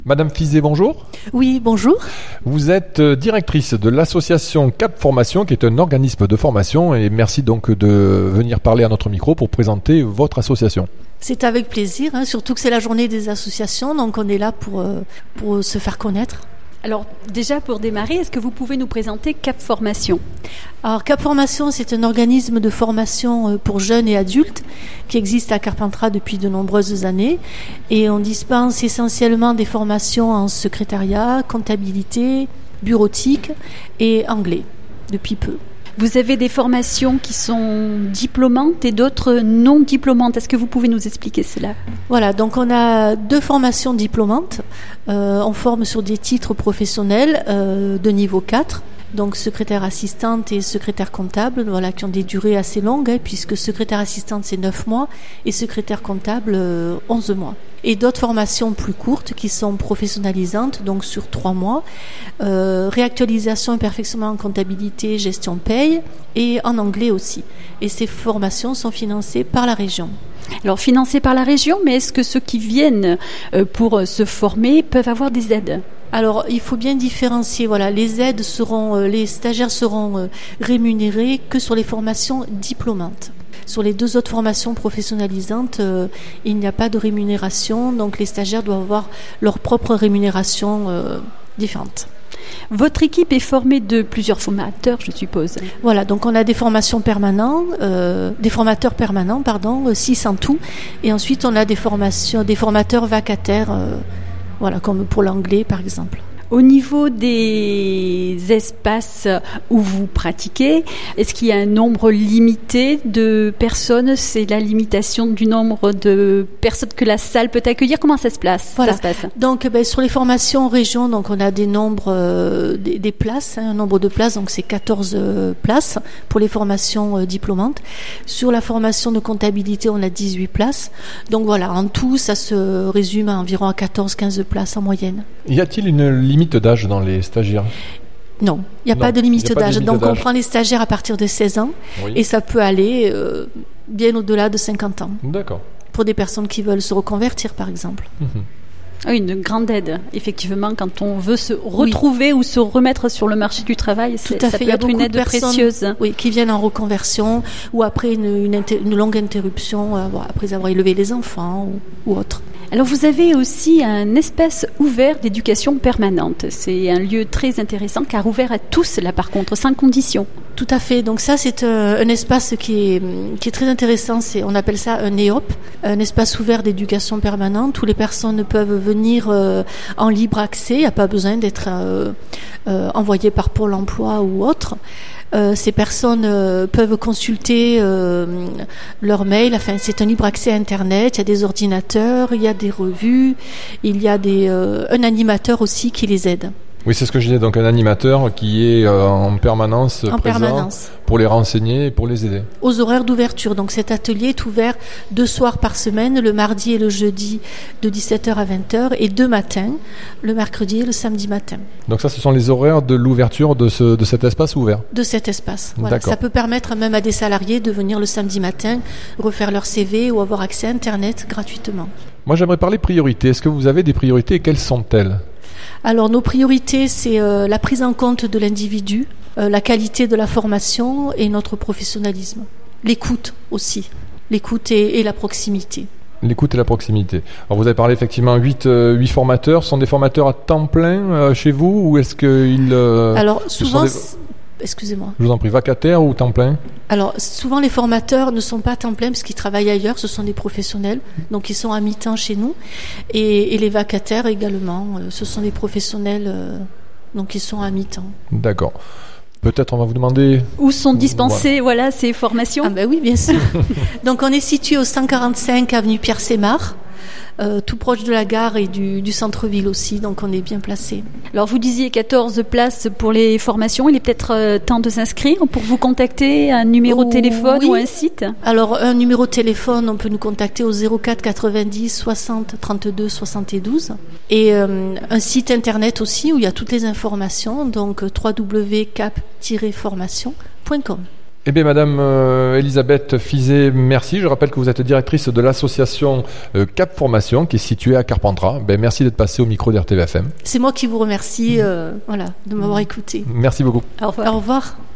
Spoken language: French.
Madame Fizet, bonjour. Oui, bonjour. Vous êtes directrice de l'association Cap Formation, qui est un organisme de formation, et merci donc de venir parler à notre micro pour présenter votre association. C'est avec plaisir, surtout que c'est la journée des associations, donc on est là pour se faire connaître. Alors déjà pour démarrer, est-ce que vous pouvez nous présenter Cap Formation ? Alors Cap Formation, c'est un organisme de formation pour jeunes et adultes qui existe à Carpentras depuis de nombreuses années, et on dispense essentiellement des formations en secrétariat, comptabilité, bureautique et anglais depuis peu. Vous avez des formations qui sont diplômantes et d'autres non diplômantes. Est-ce que vous pouvez nous expliquer cela ? Voilà, donc on a 2 formations diplômantes. On forme sur des titres professionnels de niveau 4. Donc secrétaire assistante et secrétaire comptable, voilà, qui ont des durées assez longues, puisque secrétaire assistante c'est 9 mois et secrétaire comptable 11 mois. Et d'autres formations plus courtes qui sont professionnalisantes, donc sur 3 mois, réactualisation et perfectionnement en comptabilité, gestion paye, et en anglais aussi. Et ces formations sont financées par la région. Alors financées par la région, mais est-ce que ceux qui viennent pour se former peuvent avoir des aides ? Alors, il faut bien différencier. Voilà, les stagiaires seront rémunérés que sur les formations diplômantes. Sur les 2 autres formations professionnalisantes, il n'y a pas de rémunération, donc les stagiaires doivent avoir leur propre rémunération différente. Votre équipe est formée de plusieurs formateurs, je suppose. Voilà, donc on a des formateurs permanents, 6 en tout, et ensuite on a des formateurs vacataires. Voilà, comme pour l'anglais, par exemple. Au niveau des espaces où vous pratiquez, est-ce qu'il y a un nombre limité de personnes ? C'est la limitation du nombre de personnes que la salle peut accueillir ? Comment ça se passe ? Voilà. Donc, sur les formations en région, donc on a des nombres, des places, un nombre de places, donc c'est 14 places pour les formations diplômantes. Sur la formation de comptabilité, on a 18 places. Donc voilà, en tout, ça se résume à environ à 14-15 places en moyenne. Y a-t-il une limite d'âge dans les stagiaires ? Non, il n'y a pas de limite d'âge. Donc on prend les stagiaires à partir de 16 ans, oui. Et ça peut aller bien au-delà de 50 ans. D'accord. Pour des personnes qui veulent se reconvertir, par exemple. Oui, une grande aide, effectivement, quand on veut se retrouver ou se remettre sur le marché du travail, ça peut être une aide précieuse. Oui, qui viennent en reconversion ou après une longue interruption, après avoir élevé les enfants ou autre. Alors vous avez aussi un espace ouvert d'éducation permanente. C'est un lieu très intéressant car ouvert à tous là par contre, sans condition. Tout à fait. Donc ça c'est un espace qui est très intéressant. On appelle ça un EOP, un espace ouvert d'éducation permanente où les personnes peuvent venir en libre accès. Il n'y a pas besoin d'être envoyées par Pôle emploi ou autre. Ces personnes peuvent consulter leur mail. Enfin, c'est un libre accès à Internet. Il y a des ordinateurs, il y a des revues, il y a un animateur aussi qui les aide. Oui, c'est ce que je disais. Donc un animateur qui est en permanence présent pour les renseigner et pour les aider. Aux horaires d'ouverture. Donc cet atelier est ouvert 2 soirs par semaine, le mardi et le jeudi de 17h à 20h et 2 matins, le mercredi et le samedi matin. Donc ça, ce sont les horaires de l'ouverture de cet espace ouvert ? De cet espace, voilà. Ça peut permettre même à des salariés de venir le samedi matin, refaire leur CV ou avoir accès à Internet gratuitement. Moi, j'aimerais parler priorité. Est-ce que vous avez des priorités et quelles sont-elles ? Alors nos priorités, c'est la prise en compte de l'individu, la qualité de la formation et notre professionnalisme. L'écoute aussi, l'écoute et la proximité. L'écoute et la proximité. Alors vous avez parlé effectivement 8 formateurs. Ce sont des formateurs à temps plein chez vous ou est-ce qu'ils... Alors souvent... Excusez-moi. Je vous en prie, vacataires ou temps plein ? Alors, souvent, les formateurs ne sont pas à temps plein parce qu'ils travaillent ailleurs. Ce sont des professionnels, donc ils sont à mi-temps chez nous. Et les vacataires également, ce sont des professionnels, donc ils sont à mi-temps. D'accord. Peut-être on va vous demander... Où sont dispensées ces formations ? Ah ben oui, bien sûr. Donc, on est situé au 145 avenue Pierre-Sémard. Tout proche de la gare et du centre-ville aussi, donc on est bien placé. Alors vous disiez 14 places pour les formations, il est peut-être temps de s'inscrire pour vous contacter, un numéro de téléphone ou un site ? Alors un numéro de téléphone, on peut nous contacter au 04 90 60 32 72 et un site internet aussi où il y a toutes les informations, donc www.cap-formation.com. Eh bien, Madame Elisabeth Fizet, merci. Je rappelle que vous êtes directrice de l'association Cap Formation qui est située à Carpentras. Merci d'être passée au micro d'RTVFM. C'est moi qui vous remercie de m'avoir écouté. Merci beaucoup. Au revoir. Au revoir.